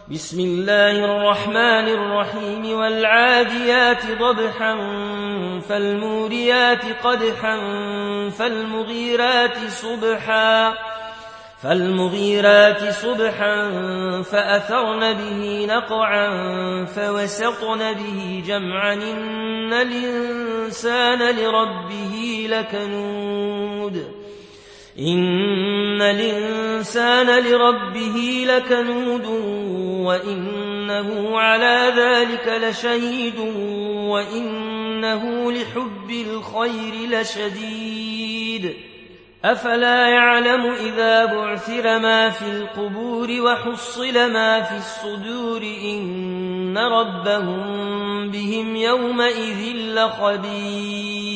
بسم الله الرحمن الرحيم والعاديات ضبحا فالموريات قدحا فالمغيرات صبحا فأثرن به نقعا فوسطن به جمعا إن الإنسان لربه لكنود وإنه على ذلك لشهيد وإنه لحب الخير لشديد أفلا يعلم إذا بعثر ما في القبور وحصل ما في الصدور إن ربهم بهم يومئذ لخبير